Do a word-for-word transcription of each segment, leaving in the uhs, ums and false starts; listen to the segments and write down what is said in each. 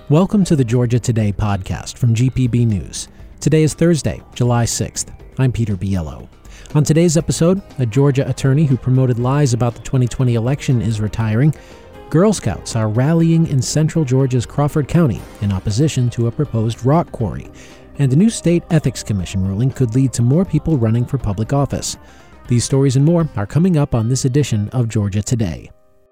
Welcome to the Georgia Today podcast from G P B News. Today is Thursday, July sixth. I'm Peter Biello. On today's episode, a Georgia attorney who promoted lies about the twenty twenty election is retiring. Girl Scouts are rallying in central Georgia's Crawford County in opposition to a proposed rock quarry. And a new state ethics commission ruling could lead to more people running for public office. These stories and more are coming up on this edition of Georgia Today.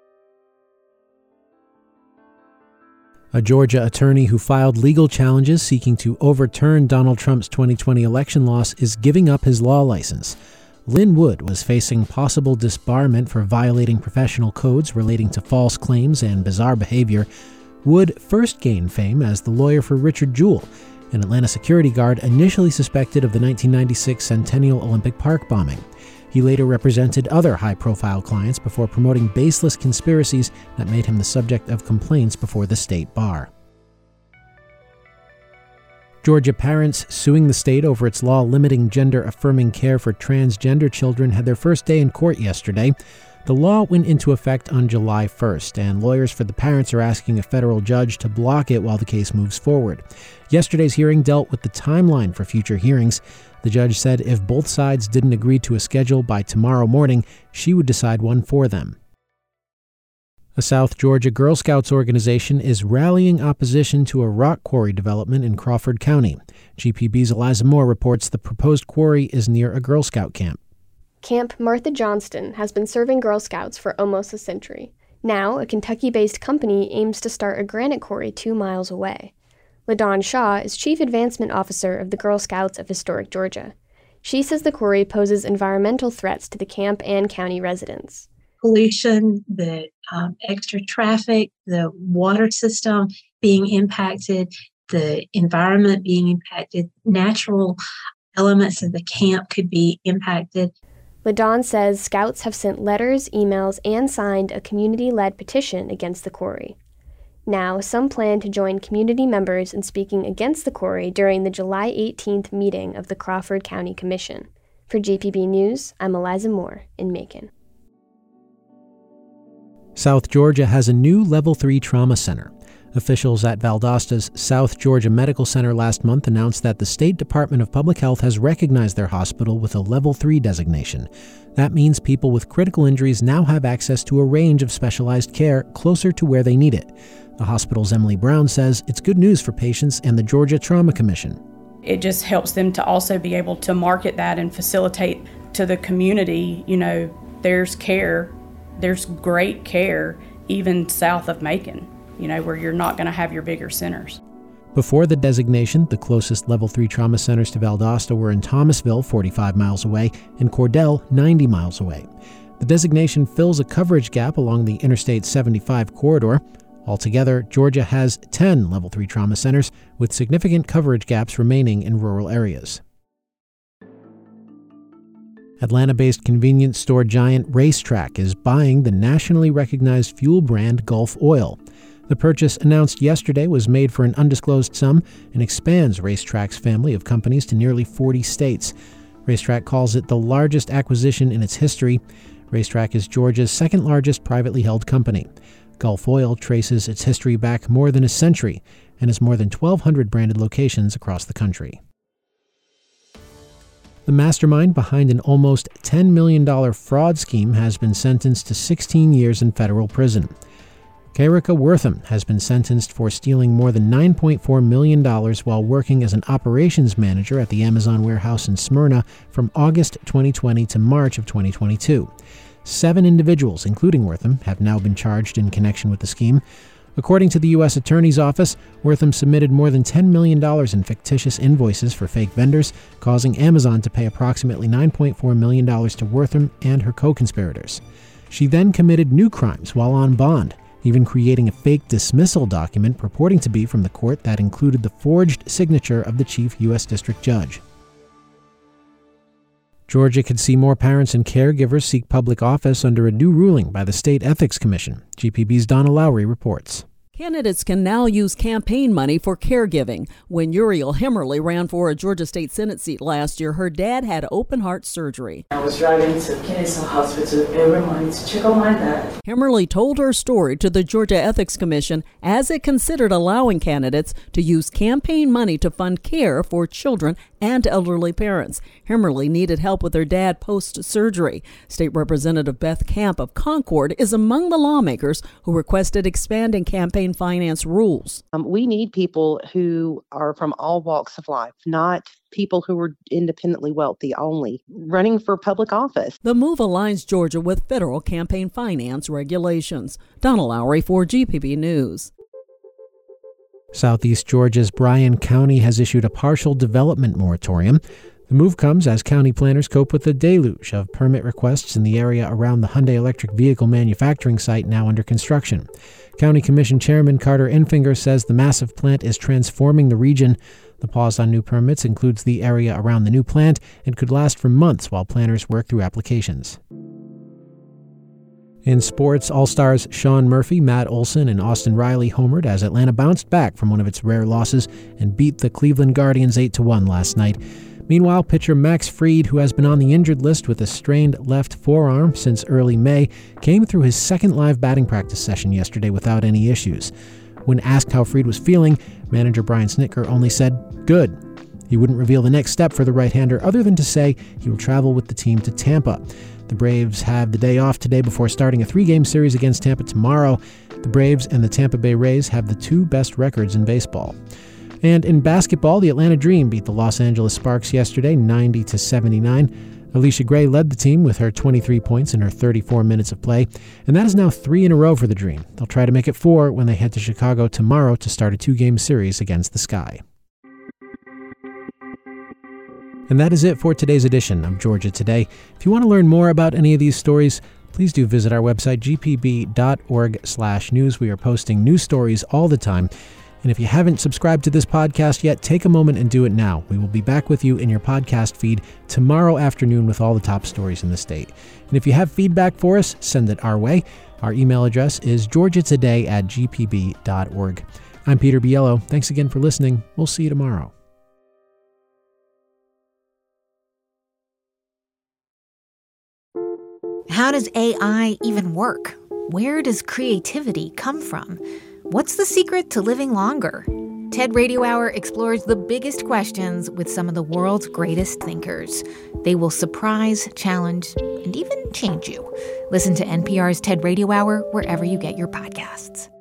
A Georgia attorney who filed legal challenges seeking to overturn Donald Trump's twenty twenty election loss is giving up his law license. Lynn Wood was facing possible disbarment for violating professional codes relating to false claims and bizarre behavior. Wood first gained fame as the lawyer for Richard Jewell, an Atlanta security guard initially suspected of the nineteen ninety-six Centennial Olympic Park bombing. He later represented other high-profile clients before promoting baseless conspiracies that made him the subject of complaints before the state bar. Georgia parents suing the state over its law limiting gender-affirming care for transgender children had their first day in court yesterday. The law went into effect on July first, and lawyers for the parents are asking a federal judge to block it while the case moves forward. Yesterday's hearing dealt with the timeline for future hearings. The judge said if both sides didn't agree to a schedule by tomorrow morning, she would decide one for them. A South Georgia Girl Scouts organization is rallying opposition to a rock quarry development in Crawford County. G P B's Eliza Moore reports the proposed quarry is near a Girl Scout camp. Camp Martha Johnston has been serving Girl Scouts for almost a century. Now, a Kentucky-based company aims to start a granite quarry two miles away. LaDawn Shaw is Chief Advancement Officer of the Girl Scouts of Historic Georgia. She says the quarry poses environmental threats to the camp and county residents. Pollution, the um, extra traffic, the water system being impacted, the environment being impacted, natural elements of the camp could be impacted. LaDawn says Scouts have sent letters, emails, and signed a community-led petition against the quarry. Now, some plan to join community members in speaking against the quarry during the July eighteenth meeting of the Crawford County Commission. For G P B News, I'm Eliza Moore in Macon. South Georgia has a new Level three trauma center. Officials at Valdosta's South Georgia Medical Center last month announced that the State Department of Public Health has recognized their hospital with a Level three designation. That means people with critical injuries now have access to a range of specialized care closer to where they need it. The hospital's Emily Brown says it's good news for patients and the Georgia Trauma Commission. It just helps them to also be able to market that and facilitate to the community, you know, there's care, there's great care even south of Macon, you know, where you're not going to have your bigger centers. Before the designation, the closest Level three trauma centers to Valdosta were in Thomasville, forty-five miles away, and Cordell, ninety miles away. The designation fills a coverage gap along the Interstate seventy-five corridor. Altogether, Georgia has ten Level three trauma centers, with significant coverage gaps remaining in rural areas. Atlanta-based convenience store giant RaceTrac is buying the nationally recognized fuel brand Gulf Oil. The purchase announced yesterday was made for an undisclosed sum and expands RaceTrac's family of companies to nearly forty states. RaceTrac calls it the largest acquisition in its history. RaceTrac is Georgia's second-largest privately held company. Gulf Oil traces its history back more than a century and has more than twelve hundred branded locations across the country. The mastermind behind an almost ten million dollars fraud scheme has been sentenced to sixteen years in federal prison. Kaerika Wortham has been sentenced for stealing more than nine point four million dollars while working as an operations manager at the Amazon warehouse in Smyrna from August twenty twenty to March of twenty twenty-two. Seven individuals, including Wortham, have now been charged in connection with the scheme. According to the U S Attorney's Office, Wortham submitted more than ten million dollars in fictitious invoices for fake vendors, causing Amazon to pay approximately nine point four million dollars to Wortham and her co-conspirators. She then committed new crimes while on bond, even creating a fake dismissal document purporting to be from the court that included the forged signature of the chief U S district judge. Georgia could see more parents and caregivers seek public office under a new ruling by the State Ethics Commission. G P B's Donna Lowry reports. Candidates can now use campaign money for caregiving. When Uriel Hemmerly ran for a Georgia State Senate seat last year, her dad had open heart surgery. I was driving to Kennesaw Hospital every morning to check on my dad. Hemmerly told her story to the Georgia Ethics Commission as it considered allowing candidates to use campaign money to fund care for children and elderly parents. Hemmerly needed help with her dad post-surgery. State Representative Beth Camp of Concord is among the lawmakers who requested expanding campaign finance rules. Um, we need people who are from all walks of life, not people who are independently wealthy only, running for public office. The move aligns Georgia with federal campaign finance regulations. Donna Lowry for G P B News. Southeast Georgia's Bryan County has issued a partial development moratorium. The move comes as county planners cope with the deluge of permit requests in the area around the Hyundai electric vehicle manufacturing site now under construction. County Commission Chairman Carter Enfinger says the massive plant is transforming the region. The pause on new permits includes the area around the new plant and could last for months while planners work through applications. In sports, All-Stars Sean Murphy, Matt Olson, and Austin Riley homered as Atlanta bounced back from one of its rare losses and beat the Cleveland Guardians eight to one last night. Meanwhile, pitcher Max Fried, who has been on the injured list with a strained left forearm since early May, came through his second live batting practice session yesterday without any issues. When asked how Fried was feeling, manager Brian Snitker only said, "Good." He wouldn't reveal the next step for the right-hander other than to say he will travel with the team to Tampa. The Braves have the day off today before starting a three-game series against Tampa tomorrow. The Braves and the Tampa Bay Rays have the two best records in baseball. And in basketball, the Atlanta Dream beat the Los Angeles Sparks yesterday, ninety to seventy-nine. Alicia Gray led the team with her twenty-three points in her thirty-four minutes of play, and that is now three in a row for the Dream. They'll try to make it four when they head to Chicago tomorrow to start a two-game series against the Sky. And that is it for today's edition of Georgia Today. If you want to learn more about any of these stories, please do visit our website, g p b dot org slash news. We are posting news stories all the time. And if you haven't subscribed to this podcast yet, take a moment and do it now. We will be back with you in your podcast feed tomorrow afternoon with all the top stories in the state. And if you have feedback for us, send it our way. Our email address is georgia today at g p b dot org. I'm Peter Biello. Thanks again for listening. We'll see you tomorrow. How does A I even work? Where does creativity come from? What's the secret to living longer? TED Radio Hour explores the biggest questions with some of the world's greatest thinkers. They will surprise, challenge, and even change you. Listen to N P R's TED Radio Hour wherever you get your podcasts.